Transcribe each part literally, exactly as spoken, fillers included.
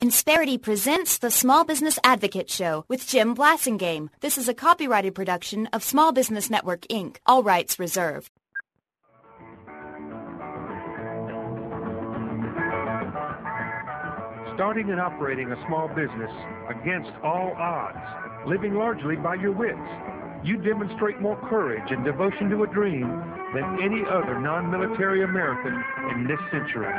Insperity presents the Small Business Advocate Show with Jim Blasingame. This is a copyrighted production of Small Business Network, Incorporated. All rights reserved. Starting and operating a small business against all odds, living largely by your wits, you demonstrate more courage and devotion to a dream than any other non-military American in this century.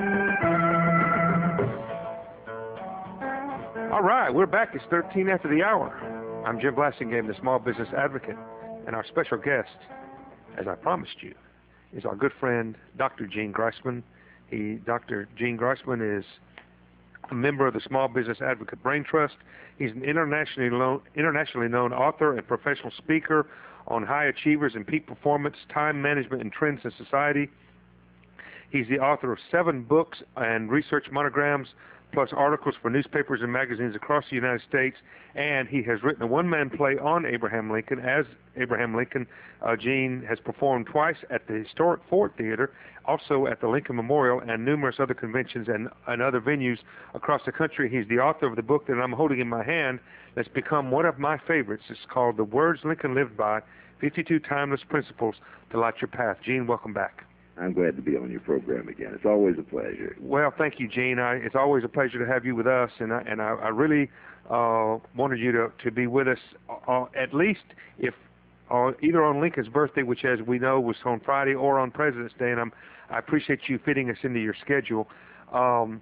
All right, we're back. It's thirteen after the hour. I'm Jim Blasingame, the Small Business Advocate, and our special guest, as I promised you, is our good friend, Doctor Gene Greisman. He, Doctor Gene Greisman is a member of the Small Business Advocate Brain Trust. He's an internationally known, internationally known author and professional speaker on high achievers and peak performance, time management, and trends in society. He's the author of seven books and research monograms, plus articles for newspapers and magazines across the United States, and he has written a one-man play on Abraham Lincoln. As Abraham Lincoln, uh, Gene has performed twice at the historic Ford Theater, also at the Lincoln Memorial, and numerous other conventions and, and other venues across the country. He's the author of the book that I'm holding in my hand that's become one of my favorites. It's called The Words Lincoln Lived By, fifty-two Timeless Principles to Light Your Path. Gene, welcome back. I'm glad to be on your program again. It's always a pleasure. Well, thank you, Gene. I, it's always a pleasure to have you with us, and I, and I, I really uh, wanted you to, to be with us uh, at least if uh, either on Lincoln's birthday, which as we know was on Friday, or on President's Day, and I'm, I appreciate you fitting us into your schedule. Um,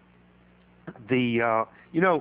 the uh, you know,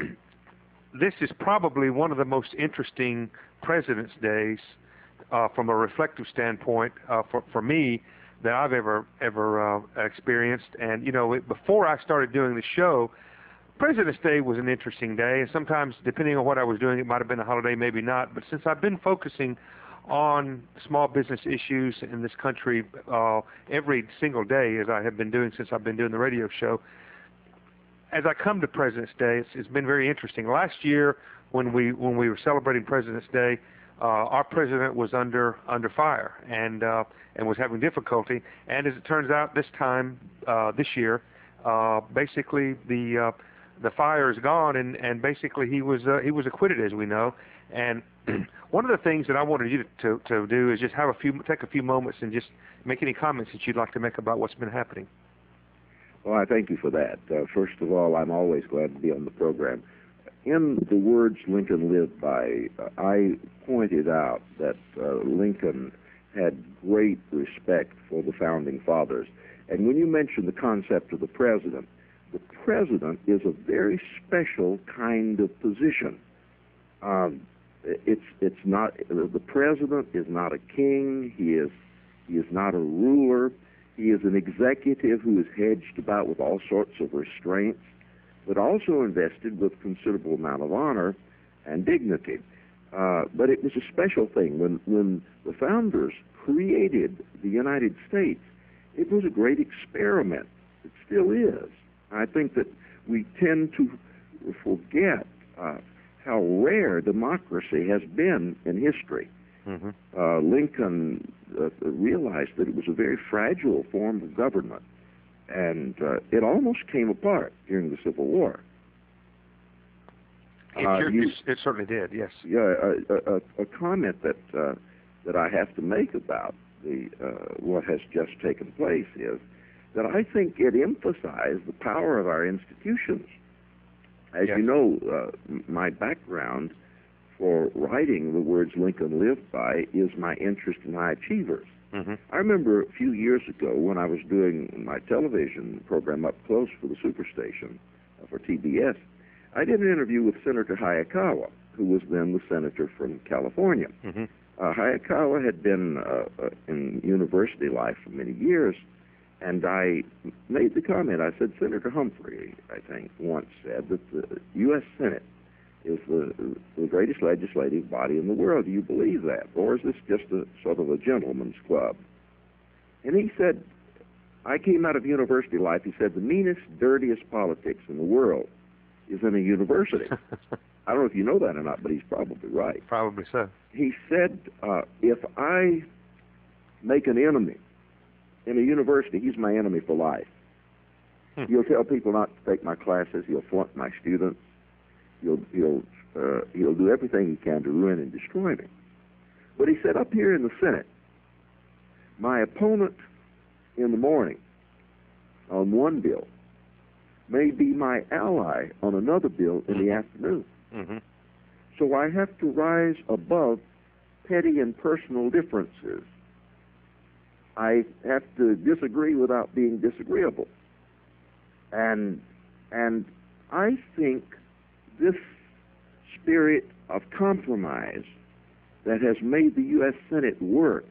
this is probably one of the most interesting President's Days uh, from a reflective standpoint uh, for, for me that I've ever ever uh, experienced. And you know, it, before I started doing the show, President's Day was an interesting day, and sometimes depending on what I was doing, it might have been a holiday, maybe not. But since I've been focusing on small business issues in this country uh, every single day, as I have been doing since I've been doing the radio show, as I come to President's Day, it's, it's been very interesting. Last year, when we when we were celebrating President's Day, Uh, our president was under under fire and uh, and was having difficulty. And as it turns out, this time uh, this year, uh, basically the uh, the fire is gone, and, and basically he was uh, he was acquitted, as we know. And one of the things that I wanted you to, to to do is just have a few take a few moments and just make any comments that you'd like to make about what's been happening. Well, I thank you for that. Uh, first of all, I'm always glad to be on the program. In The Words Lincoln Lived By, uh, I pointed out that uh, Lincoln had great respect for the Founding Fathers. And when you mention the concept of the president, the president is a very special kind of position. Um, it's it's not the president is not a king. He is he is not a ruler. He is an executive who is hedged about with all sorts of restraints, but also invested with considerable amount of honor and dignity. Uh, but it was a special thing. When, when the founders created the United States, it was a great experiment. It still is. I think that we tend to forget uh, how rare democracy has been in history. Mm-hmm. Uh, Lincoln uh, realized that it was a very fragile form of government, and uh, it almost came apart during the Civil War. It, uh, you, it certainly did, yes. Yeah, a, a, a comment that uh, that I have to make about the uh, what has just taken place is that I think it emphasized the power of our institutions. As yes. you know, uh, my background for writing The Words Lincoln Lived By is my interest in high achievers. Mm-hmm. I remember a few years ago when I was doing my television program Up Close for the Superstation uh, for T B S, I did an interview with Senator Hayakawa, who was then the senator from California. Mm-hmm. Uh, Hayakawa had been uh, uh, in university life for many years, and I made the comment, I said, Senator Humphrey, I think, once said that the U S Senate is the, the greatest legislative body in the world. Do you believe that? Or is this just a sort of a gentleman's club? And he said, I came out of university life, he said, the meanest, dirtiest politics in the world is in a university. I don't know if you know that or not, but he's probably right. Probably so. He said, uh, if I make an enemy in a university, he's my enemy for life. Hmm. He'll tell people not to take my classes. He'll flunk my students. He'll he'll uh, he'll do everything he can to ruin and destroy me. But he said, up here in the Senate, my opponent in the morning on one bill may be my ally on another bill in Mm-hmm. the afternoon. Mm-hmm. So I have to rise above petty and personal differences. I have to disagree without being disagreeable. And and I think this spirit of compromise that has made the U S Senate work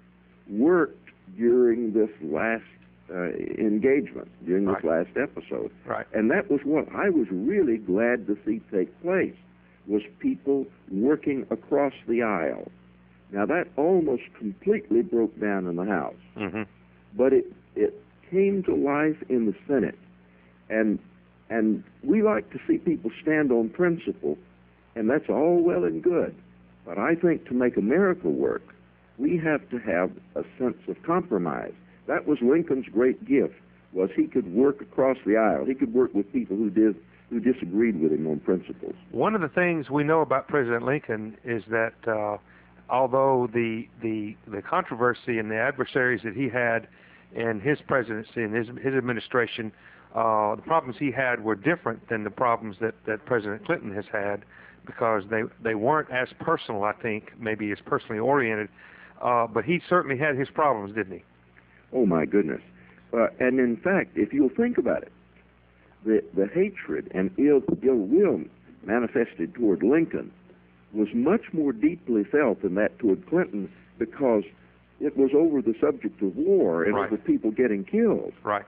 worked during this last uh, engagement, during this Right. last episode. Right. And that was what I was really glad to see take place, was people working across the aisle. Now, that almost completely broke down in the House, Mm-hmm. but it, it came to life in the Senate. And, and we like to see people stand on principle, and that's all well and good. But I think to make America work, we have to have a sense of compromise. That was Lincoln's great gift, was he could work across the aisle. He could work with people who did who disagreed with him on principles. One of the things we know about President Lincoln is that uh, although the, the the controversy and the adversaries that he had in his presidency and his his administration, uh, the problems he had were different than the problems that, that President Clinton has had, because they they weren't as personal, I think, maybe as personally oriented. Uh, but he certainly had his problems, didn't he? Oh, my goodness. Uh, and in fact, if you'll think about it, the, the hatred and ill, ill will manifested toward Lincoln was much more deeply felt than that toward Clinton, because it was over the subject of war and Right. over people getting killed. Right.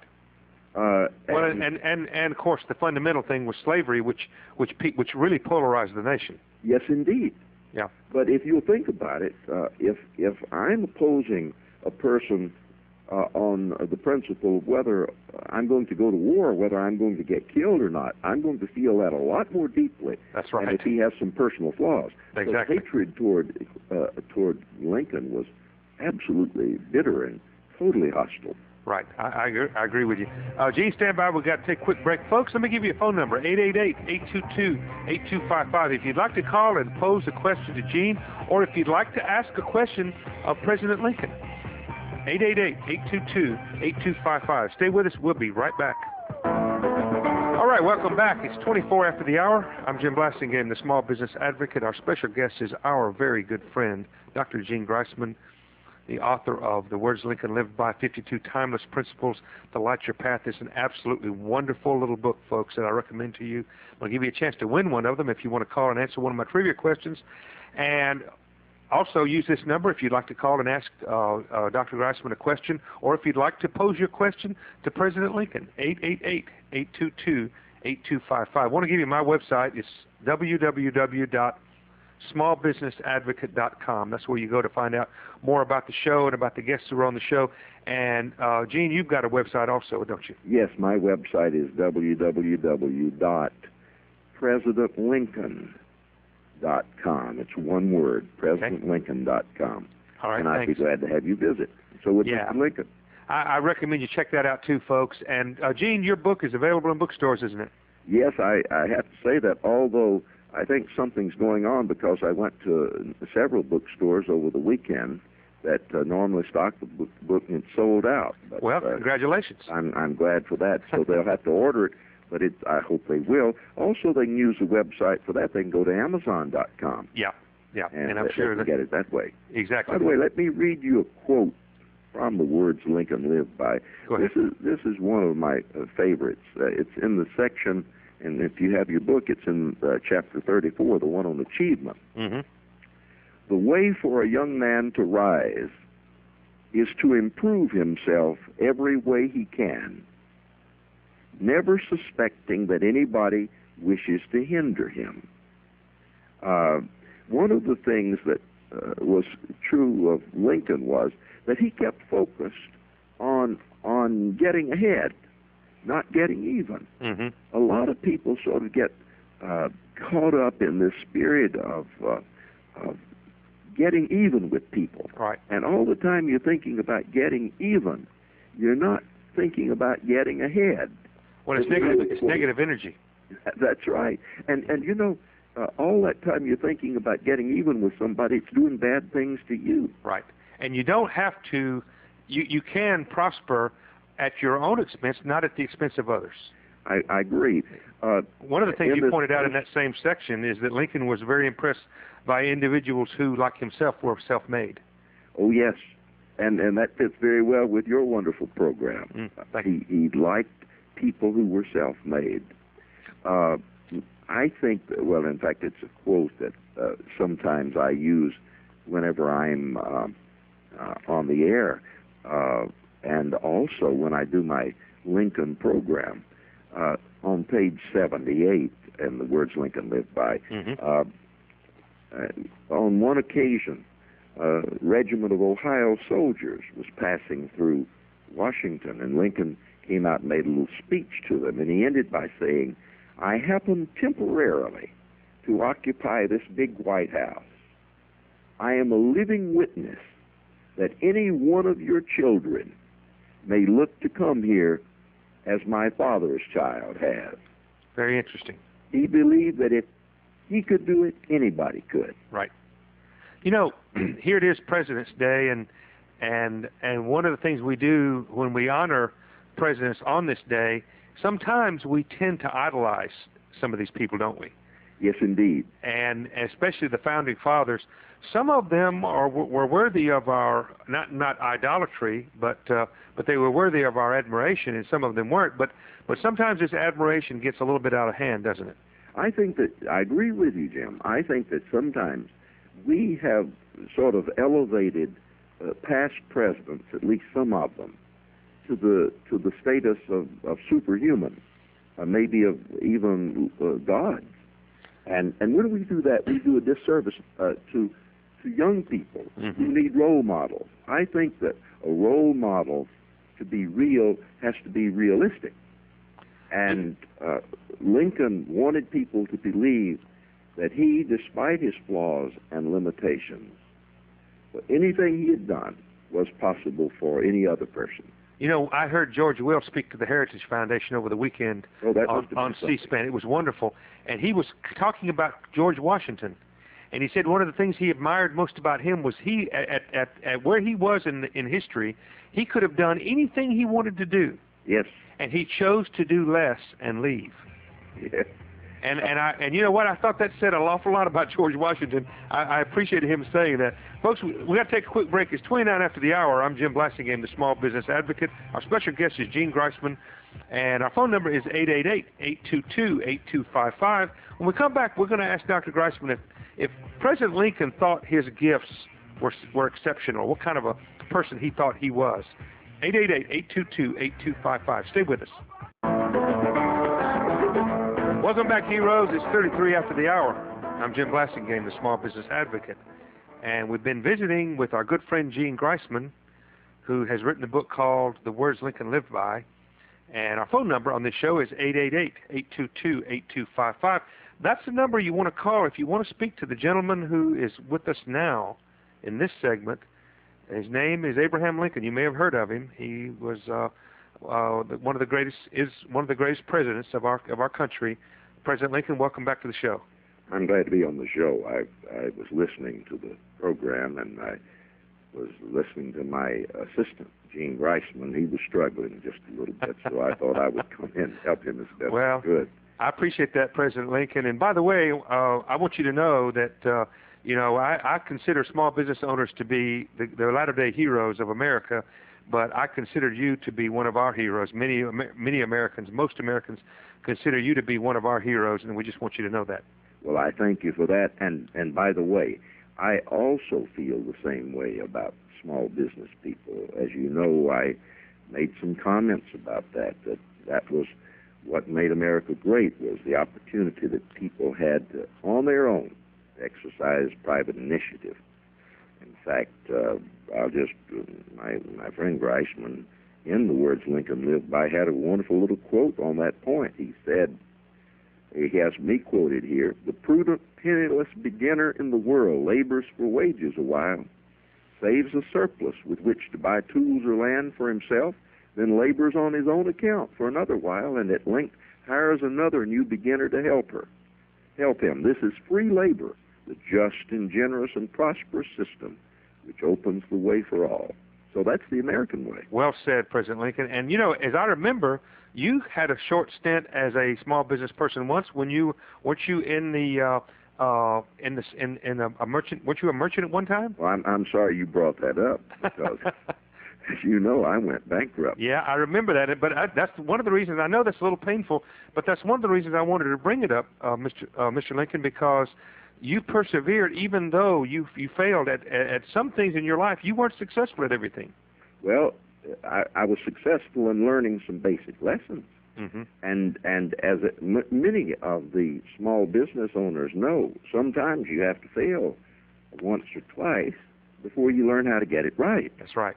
Uh, Well, and, and, and, and of course, the fundamental thing was slavery, which which pe- which really polarized the nation. yes, indeed. Yeah. But if you'll think about it, uh, if if I'm opposing a person uh, on the principle of whether I'm going to go to war, whether I'm going to get killed or not, I'm going to feel that a lot more deeply. That's right. And if he has some personal flaws. Exactly. So hatred toward uh, toward Lincoln was absolutely bitter and totally hostile. Right. I, I, agree, I agree with you. Uh, Gene, stand by. We've got to take a quick break. Folks, let me give you a phone number, eight eight eight, eight two two, eight two five five. If you'd like to call and pose a question to Gene, or if you'd like to ask a question of President Lincoln, eight eight eight, eight two two, eight two five five. Stay with us. We'll be right back. All right, welcome back. It's twenty-four after the hour. I'm Jim Blasingame, the Small Business Advocate. Our special guest is our very good friend, Doctor Gene Greisman, the author of The Words Lincoln Lived By, fifty-two Timeless Principles to Light Your Path. It's an absolutely wonderful little book, folks, that I recommend to you. I'll give you a chance to win one of them if you want to call and answer one of my trivia questions. And also use this number if you'd like to call and ask uh, uh, Doctor Greisman a question, or if you'd like to pose your question to President Lincoln, eight eight eight, eight two two, eight two five five. I want to give you my website. It's w w w dot small business advocate dot com. That's where you go to find out more about the show and about the guests who are on the show. And, uh, Gene, you've got a website also, don't you? Yes, my website is w w w dot president lincoln dot com. It's one word, president lincoln dot com. All right, and I'd thanks. be glad to have you visit. So would Yeah. Mister Lincoln. I, I recommend you check that out too, folks. And, uh, Gene, your book is available in bookstores, isn't it? Yes, I, I have to say that, although I think something's going on, because I went to several bookstores over the weekend that uh, normally stock the book, book and it's sold out. But, Well, uh, congratulations. I'm I'm glad for that. So they'll have to order it, but it, I hope they will. Also, they can use the website for that. They can go to amazon dot com. Yeah, yeah, And, and I'm they, sure they that can get it that way. exactly. By the way, let me read you a quote from The Words Lincoln Lived By. Go ahead. This is this is one of my uh, favorites. Uh, it's in the section, and if you have your book, it's in uh, chapter thirty-four, the one on achievement. Mm-hmm. The way for a young man to rise is to improve himself every way he can, never suspecting that anybody wishes to hinder him. Uh, one of the things that uh, was true of Lincoln was that he kept focused on on getting ahead, not getting even. Mm-hmm. A lot of people sort of get uh, caught up in this spirit of, uh, of getting even with people. Right. And all the time you're thinking about getting even, you're not thinking about getting ahead. When it's It negative, really it's was. negative energy. That's right. And and you know, uh, all that time you're thinking about getting even with somebody, it's doing bad things to you. Right. And you don't have to. You you can prosper at your own expense, not at the expense of others. I, I agree. Uh, One of the things in you this- pointed out in that same section is that Lincoln was very impressed by individuals who, like himself, were self-made. Oh yes, and and that fits very well with your wonderful program. Mm, thank he he liked people who were self-made. Uh, I think that, well, in fact, it's a quote that uh, sometimes I use whenever I'm uh, uh, on the air, uh, and also when I do my Lincoln program. Uh, on page seventy-eight, in the words Lincoln lived by, Mm-hmm. uh, uh, on one occasion, a regiment of Ohio soldiers was passing through Washington, and Lincoln came out and made a little speech to them, and he ended by saying, "I happen temporarily to occupy this big White House. I am a living witness that any one of your children may look to come here as my father's child has." Very interesting. He believed that if he could do it, anybody could. Right. You know, here it is President's Day, and and and one of the things we do when we honor presidents on this day, sometimes we tend to idolize some of these people, don't we? Yes, indeed. And especially the founding fathers. Some of them are were worthy of our not not idolatry, but uh, but they were worthy of our admiration, and some of them weren't. But but sometimes this admiration gets a little bit out of hand, doesn't it? I think that, I agree with you, Jim. I think that sometimes we have sort of elevated uh, past presidents, at least some of them, to the to the status of, of superhuman, uh, maybe of even uh, gods. And and when we do that, we do a disservice uh, to to young people Mm-hmm. who need role models. I think that a role model, to be real, has to be realistic. And uh, Lincoln wanted people to believe that he, despite his flaws and limitations, anything he had done was possible for any other person. You know, I heard George Will speak to the Heritage Foundation over the weekend Oh, that on, must have been on something. C-SPAN. It was wonderful. And he was talking about George Washington. And he said one of the things he admired most about him was he, at, at, at where he was in, in history, he could have done anything he wanted to do. Yes. And he chose to do less and leave. Yes. And and I and you know what? I thought that said an awful lot about George Washington. I, I appreciated him saying that. Folks, we, we got to take a quick break. It's twenty-nine after the hour. I'm Jim Blassingame, the Small Business Advocate. Our special guest is Gene Greisman, and our phone number is eight eight eight, eight two two, eight two five five. When we come back, we're going to ask Doctor Greisman if, if President Lincoln thought his gifts were were exceptional, what kind of a person he thought he was. eight eight eight, eight two two, eight two five five. Stay with us. Welcome back, heroes. It's thirty-three after the hour. I'm Jim Blassingame, the Small Business Advocate. And we've been visiting with our good friend Gene Greisman, who has written a book called The Words Lincoln Lived By. And our phone number on this show is eight eight eight, eight two two, eight two five five. That's the number you want to call if you want to speak to the gentleman who is with us now in this segment. His name is Abraham Lincoln. You may have heard of him. He was uh, uh, one of the greatest is one of the greatest presidents of our of our country. President Lincoln, welcome back to the show. I'm glad to be on the show. I I was listening to the program, and I was listening to my assistant, Gene Greisman. He was struggling just a little bit, so I thought I would come in and help him as best Well, I could. I appreciate that, President Lincoln. And by the way, uh, I want you to know that, uh, you know, I, I consider small business owners to be the, the latter-day heroes of America, but I consider you to be one of our heroes. Many, many Americans, most Americans, consider you to be one of our heroes, and we just want you to know that. Well, I thank you for that. And, and by the way, I also feel the same way about small business people. As you know, I made some comments about that, that that was what made America great, was the opportunity that people had to, on their own, to exercise private initiative. In fact, uh, I'll just, uh, my, my friend Greisman, in The Words Lincoln Lived By, had a wonderful little quote on that point. He said, he has me quoted here, "The prudent, penniless beginner in the world labors for wages a while, saves a surplus with which to buy tools or land for himself, then labors on his own account for another while, and at length hires another new beginner to help her, help him. This is free labor, the just and generous and prosperous system which opens the way for all. So that's the American way. Well said, President Lincoln. And, you know, as I remember, you had a short stint as a small business person once when you, weren't you in the, uh, uh, in the, in, in a, a merchant, weren't you a merchant at one time? Well, I'm, I'm sorry you brought that up because, as you know, I went bankrupt. Yeah, I remember that. But I, that's one of the reasons, I know that's a little painful, but that's one of the reasons I wanted to bring it up, uh, Mister Uh, Mister Lincoln, because you persevered even though you you failed at at some things in your life. You weren't successful at everything. Well, I, I was successful in learning some basic lessons. Mm-hmm. And and as it, m- many of the small business owners know, sometimes you have to fail once or twice before you learn how to get it right. That's right.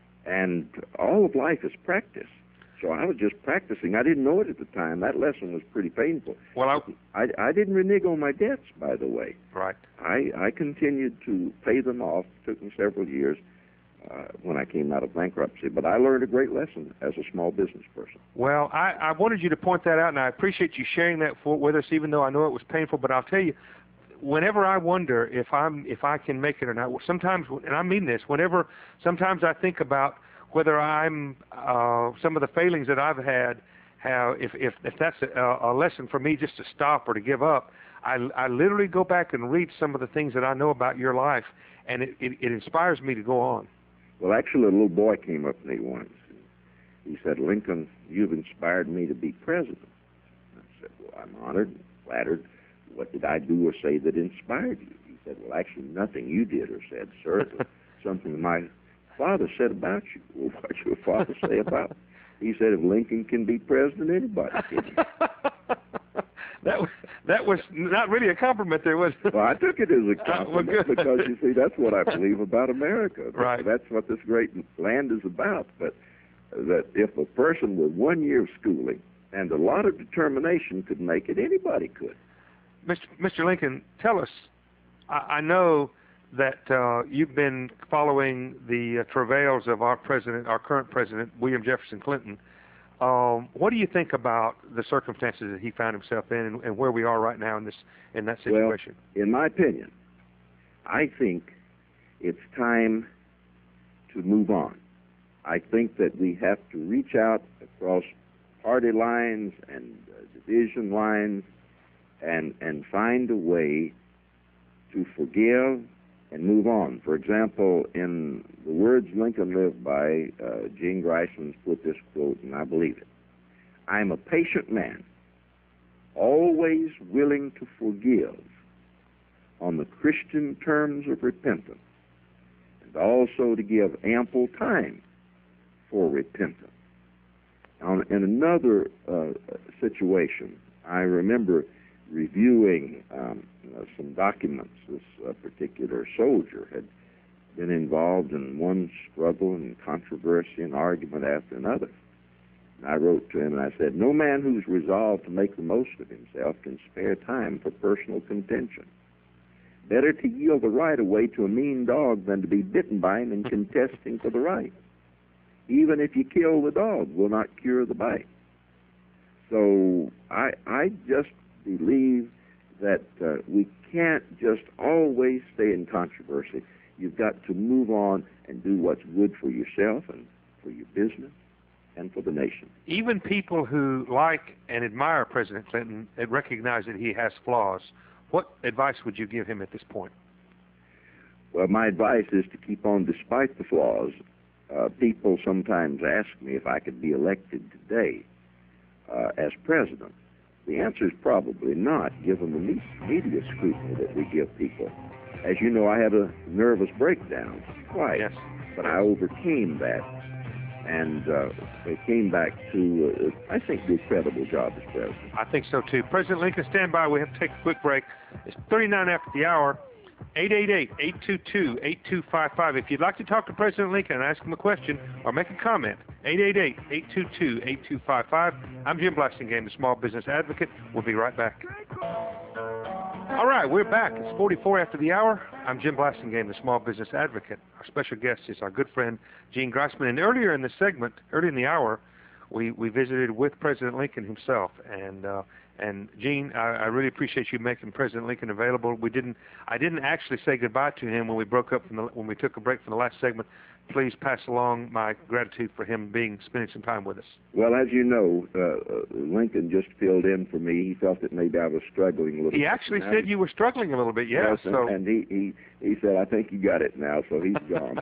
And all of life is practice. So I was just practicing. I didn't know it at the time. That lesson was pretty painful. Well, I, I, I didn't renege on my debts, by the way. Right. I, I continued to pay them off. It took me several years uh, when I came out of bankruptcy. But I learned a great lesson as a small business person. Well, I, I wanted you to point that out, and I appreciate you sharing that for, with us, even though I know it was painful. But I'll tell you, whenever I wonder if I'm if I can make it or not, sometimes, and I mean this, whenever sometimes I think about whether I'm uh, some of the failings that I've had, how if if, if that's a, a lesson for me just to stop or to give up, I, I literally go back and read some of the things that I know about your life, and it, it, it inspires me to go on. Well, actually, a little boy came up to me once. He said, "Lincoln, you've inspired me to be president." I said, "Well, I'm honored and flattered. What did I do or say that inspired you?" He said, "Well, actually, nothing you did or said, sir. It was something my father said about you." Well, what did your father say about me? He said, "If Lincoln can be president, anybody can." that was that was not really a compliment there, was it? Well, I took it as a compliment well, because, you see, that's what I believe about America. Right. That's what this great land is about. But that if a person with one year of schooling and a lot of determination could make it, anybody could. Mister Mister Lincoln, tell us, I, I know that uh, you've been following the uh, travails of our president, our current president, William Jefferson Clinton. Um, what do you think about the circumstances that he found himself in, and, and where we are right now in this in that situation? Well, in my opinion, I think it's time to move on. I think that we have to reach out across party lines and uh, division lines and and find a way to forgive and move on. For example, in The Words Lincoln Lived By, uh, Gene Greisman's put this quote, and I believe it: "I'm a patient man, always willing to forgive on the Christian terms of repentance, and also to give ample time for repentance." Now, in another uh, situation, I remember reviewing um, uh, some documents. This uh, particular soldier had been involved in one struggle and controversy and argument after another. And I wrote to him and I said, "No man who's resolved to make the most of himself can spare time for personal contention. Better to yield the right away to a mean dog than to be bitten by him in contesting for the right. Even if you kill the dog, will not cure the bite." So I I just believe that uh, we can't just always stay in controversy. You've got to move on and do what's good for yourself and for your business and for the nation. Even people who like and admire President Clinton and recognize that he has flaws. What advice would you give him at this point? Well, my advice is to keep on despite the flaws. Uh, people sometimes ask me if I could be elected today uh, as president. The answer is probably not, given the me- media scrutiny that we give people. As you know, I had a nervous breakdown twice, yes. but I overcame that and uh, came back to, uh, I think, do a credible job as president. I think so, too. President Lincoln, stand by. We have to take a quick break. It's thirty-nine after the hour. eight eight eight, eight two two, eight two five five. If you'd like to talk to President Lincoln and ask him a question or make a comment, eight eight eight, eight two two, eight two five five. I'm Jim Blasingame, the Small Business Advocate. We'll be right back. All right, right, we're back. It's forty-four after the hour. I'm Jim Blasingame, the Small Business Advocate. Our special guest is our good friend, Gene Greisman. And earlier in the segment, earlier in the hour, we, we visited with President Lincoln himself. And uh, and Gene, I, I really appreciate you making President Lincoln available. We didn't, I didn't actually say goodbye to him when we broke up from the, when we took a break from the last segment. Please pass along my gratitude for him being spending some time with us. Well, as you know, uh, Lincoln just filled in for me. He felt that maybe I was struggling a little. He bit actually now. said you were struggling a little bit, yes. yes so. And he, he, he said, I think you got it now, so he's gone.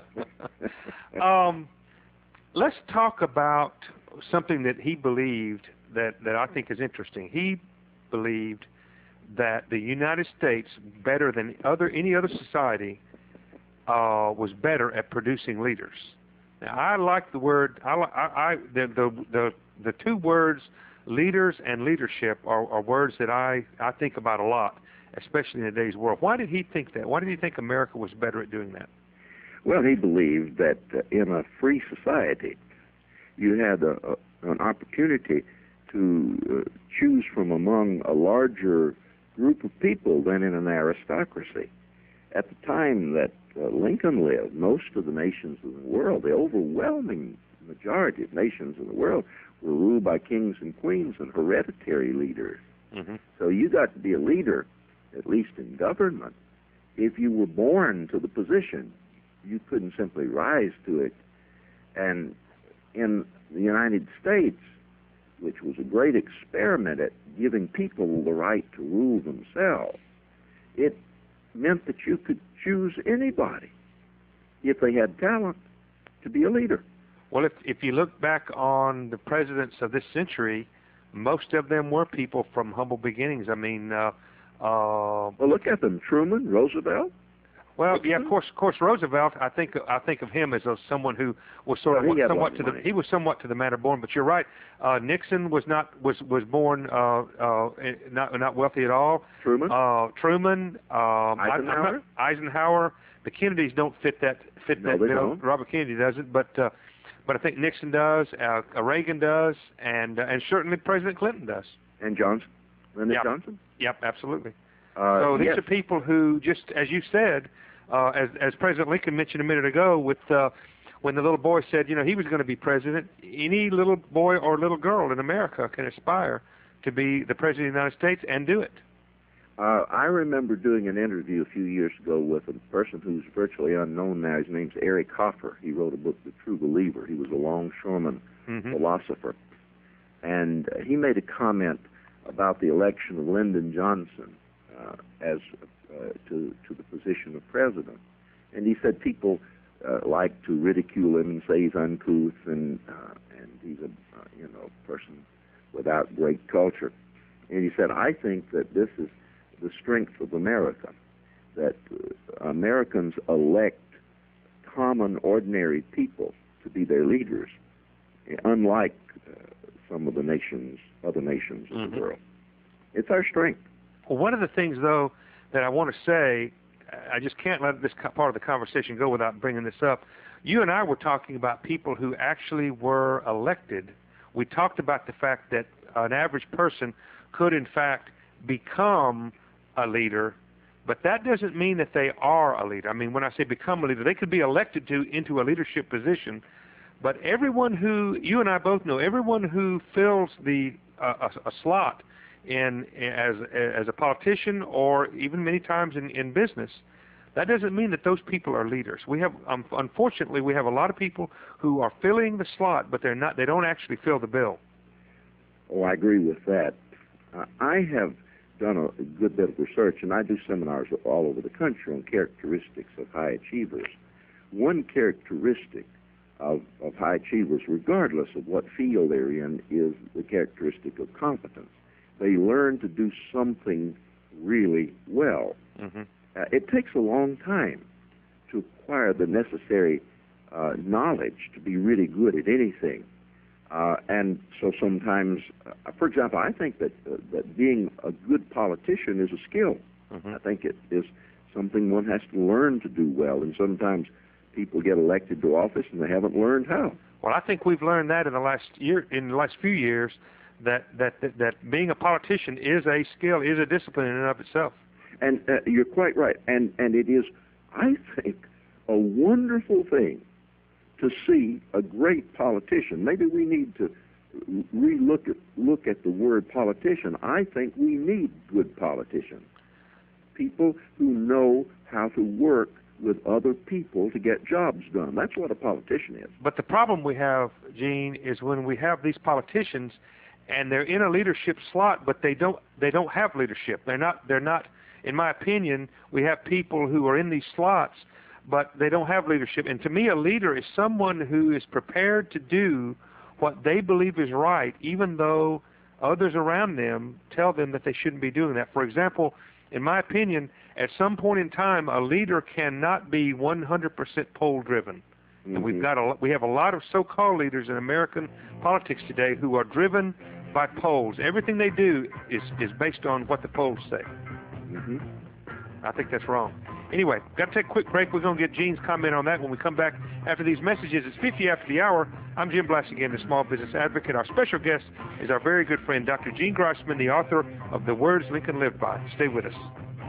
um, let's talk about something that he believed that, that I think is interesting. He believed that the United States, better than other any other society, Uh, was better at producing leaders. Now, I like the word. I, I, I the, the the the two words, leaders and leadership, are, are words that I, I think about a lot, especially in today's world. Why did he think that? Why did he think America was better at doing that? Well, he believed that uh, in a free society, you had a, a, an opportunity to uh, choose from among a larger group of people than in an aristocracy. At the time that uh, Lincoln lived, most of the nations of the world, the overwhelming majority of nations in the world, were ruled by kings and queens and hereditary leaders. Mm-hmm. So you got to be a leader, at least in government. If you were born to the position, you couldn't simply rise to it. And in the United States, which was a great experiment at giving people the right to rule themselves, it meant that you could choose anybody, if they had talent, to be a leader. Well, if if you look back on the presidents of this century, most of them were people from humble beginnings. I mean, uh, uh, well, look at them: Truman, Roosevelt. Well, Nixon. yeah, of course, of course, Roosevelt. I think I think of him as a, someone who was sort well, of he somewhat to the money. he was somewhat to the manner born. But you're right. Uh, Nixon was not was was born uh, uh, not not wealthy at all. Truman. Uh, Truman. Um, Eisenhower. I, not, Eisenhower. The Kennedys don't fit that fit No, that they bill. don't. Robert Kennedy doesn't, but uh, but I think Nixon does. Uh, Reagan does, and uh, and certainly President Clinton does. And Johnson, Lyndon Yep. Johnson. Yep, absolutely. Uh, So these yes. are people who, just as you said, uh, as, as President Lincoln mentioned a minute ago, with uh, when the little boy said, you know, he was going to be president, any little boy or little girl in America can aspire to be the president of the United States and do it. Uh, I remember doing an interview a few years ago with a person who's virtually unknown now. His name's Eric Hoffer. He wrote a book, The True Believer. He was a longshoreman Mm-hmm. philosopher. And uh, he made a comment about the election of Lyndon Johnson uh, as uh, to to the position of president. And he said people uh, like to ridicule him and say he's uncouth and uh, and he's a uh, you know person without great culture. And he said, I think that this is the strength of America, that uh, Americans elect common, ordinary people to be their leaders, unlike uh, some of the nations, other nations of Mm-hmm. the world. It's our strength. Well, one of the things, though, that I want to say, I just can't let this co- part of the conversation go without bringing this up. You and I were talking about people who actually were elected. We talked about the fact that an average person could, in fact, become a leader, but that doesn't mean that they are a leader. I mean, when I say become a leader, they could be elected to into a leadership position, but everyone who, you and I both know, everyone who fills the uh, a, a slot in as as a politician or even many times in, in business, that doesn't mean that those people are leaders. We have, um, unfortunately, we have a lot of people who are filling the slot, but they're not. They don't actually fill the bill. Oh, I agree with that. Uh, I have done a, a good bit of research, and I do seminars all over the country on characteristics of high achievers. One characteristic of, of high achievers, regardless of what field they're in, is the characteristic of competence. They learn to do something really well. Mm-hmm. Uh, it takes a long time to acquire the necessary uh, knowledge to be really good at anything. Uh, and so sometimes, uh, for example, I think that uh, that being a good politician is a skill. Mm-hmm. I think it is something one has to learn to do well. And sometimes people get elected to office and they haven't learned how. Well, I think we've learned that in the last year, in the last few years, that that that, that being a politician is a skill, is a discipline in and of itself. And uh, you're quite right. And and it is, I think, a wonderful thing to see a great politician. Maybe we need to re-look at look at the word politician. I think we need good politicians, people who know how to work with other people to get jobs done. That's what a politician is. But the problem we have, Gene, is when we have these politicians and they're in a leadership slot, but they don't they don't have leadership. They're not they're not in my opinion, we have people who are in these slots, but they don't have leadership. And to me, a leader is someone who is prepared to do what they believe is right, even though others around them tell them that they shouldn't be doing that. For example, in my opinion, at some point in time, a leader cannot be one hundred percent poll-driven. Mm-hmm. And we've got a, we have a lot of so-called leaders in American politics today who are driven by polls. Everything they do is, is based on what the polls say. Mm-hmm. I think that's wrong. Anyway, got to take a quick break. We're going to get Gene's comment on that when we come back after these messages. It's fifty after the hour. I'm Jim Blasingame, the Small Business Advocate. Our special guest is our very good friend, Doctor Gene Grossman, the author of The Words Lincoln Lived By. Stay with us.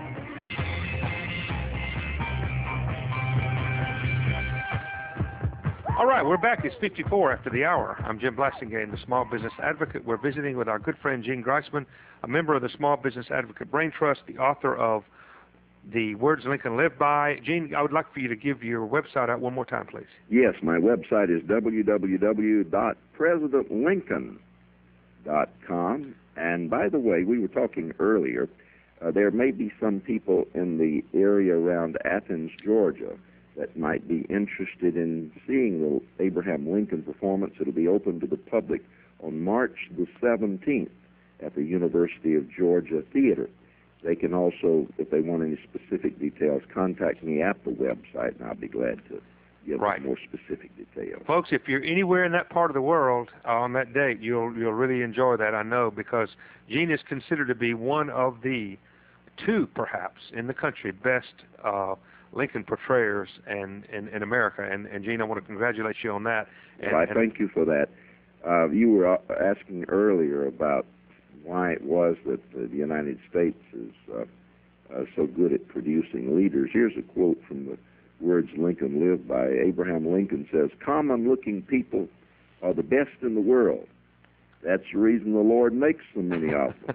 All right, we're back. It's fifty-four after the hour. I'm Jim Blasingame, the Small Business Advocate. We're visiting with our good friend Gene Grossman, a member of the Small Business Advocate Brain Trust, the author of The Words Lincoln Lived By. Gene, I would like for you to give your website out one more time, please. Yes, my website is w w w dot president lincoln dot com. And by the way, we were talking earlier, uh, there may be some people in the area around Athens, Georgia, that might be interested in seeing the Abraham Lincoln performance. It'll be open to the public on March the seventeenth at the University of Georgia Theater. They can also, if they want any specific details, contact me at the website, and I'll be glad to give right. more specific details. Folks, if you're anywhere in that part of the world uh, on that date, you'll you'll really enjoy that, I know, because Gene is considered to be one of the two, perhaps, in the country, best uh, Lincoln portrayers and in, in America. And, and Gene, I want to congratulate you on that. And, well, I thank you for that. Uh, you were asking earlier about why it was that uh, the United States is uh, uh, so good at producing leaders. Here's a quote from The Words Lincoln Lived By. Abraham Lincoln says, "Common-looking people are the best in the world. That's the reason the Lord makes so many of them."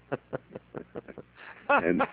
and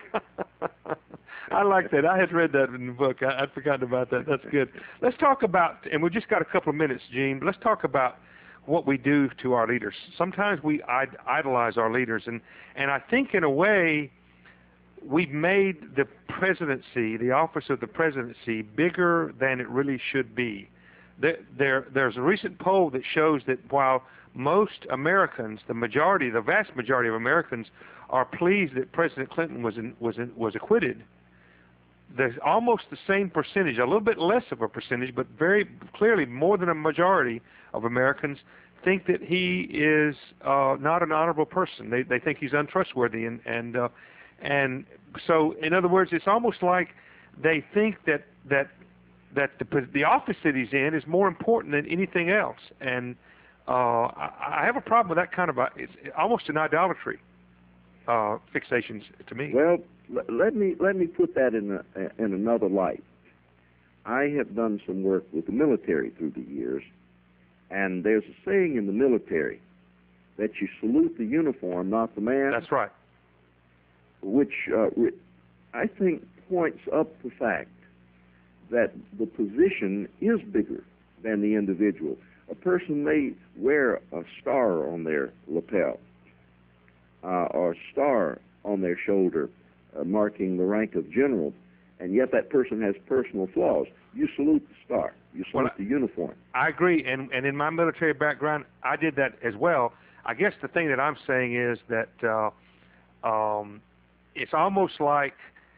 I like that. I had read that in the book. I, I'd forgotten about that. That's good. Let's talk about, and we've just got a couple of minutes, Gene, but let's talk about what we do to our leaders. Sometimes we idolize our leaders, and, and I think in a way we've made the presidency, the office of the presidency, bigger than it really should be. There, there, there's a recent poll that shows that while most Americans, the majority, the vast majority of Americans, are pleased that President Clinton was in, was in, was acquitted, there's almost the same percentage, a little bit less of a percentage, but very clearly more than a majority of Americans think that he is uh, not an honorable person. They they think he's untrustworthy, and and uh, and so in other words, it's almost like they think that that that the the office that he's in is more important than anything else. And uh, I, I have a problem with that kind of a, it's almost an idolatry uh, fixations to me. Well, let me let me put that in a, in another light. I have done some work with the military through the years, and there's a saying in the military that you salute the uniform, not the man. That's right. Which uh, I think points up the fact that the position is bigger than the individual. A person may wear a star on their lapel uh, or a star on their shoulder, uh, marking the rank of general, and yet that person has personal flaws. You salute the star. You salute well, the uniform. I agree, and, and in my military background, I did that as well. I guess the thing that I'm saying is that uh, um, it's almost like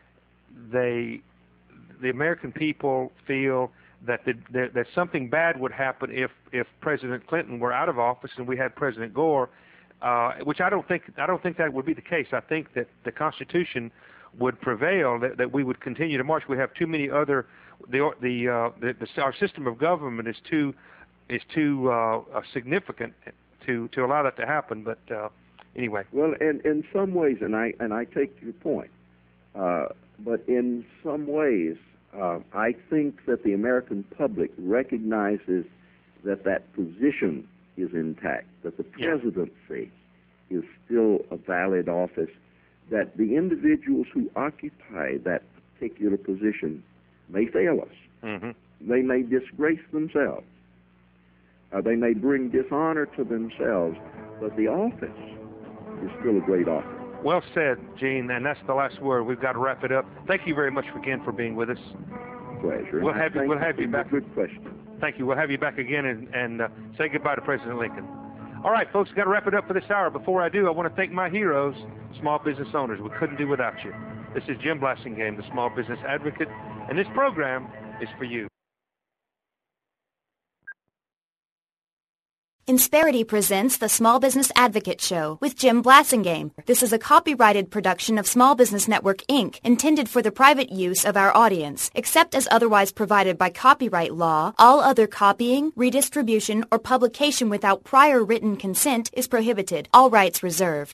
they, the American people feel that, the, that that something bad would happen if, if President Clinton were out of office and we had President Gore, uh, which I don't think I don't think that would be the case. I think that the Constitution would prevail, that, that we would continue to march. We have too many other the the, uh, the, the our system of government is too is too uh, significant to to allow that to happen. But uh, anyway, well, in in some ways, and I and I take your point. Uh, but in some ways, uh, I think that the American public recognizes that that position is intact, that the presidency yeah. is still a valid office, that the individuals who occupy that particular position may fail us. Mm-hmm. They may disgrace themselves. Uh, they may bring dishonor to themselves, but the office is still a great office. Well said, Gene, and that's the last word. We've got to wrap it up. Thank you very much again for being with us. Pleasure. We'll have you. We'll have you back. Good question. Thank you. We'll have you back again and, and uh, say goodbye to President Lincoln. All right, folks, got to wrap it up for this hour. Before I do, I want to thank my heroes, small business owners. We couldn't do without you. This is Jim Blasingame, the Small Business Advocate, and this program is for you. Insperity presents the Small Business Advocate Show with Jim Blasingame. This is a copyrighted production of Small Business Network, Incorporated, intended for the private use of our audience. Except as otherwise provided by copyright law, all other copying, redistribution, or publication without prior written consent is prohibited. All rights reserved.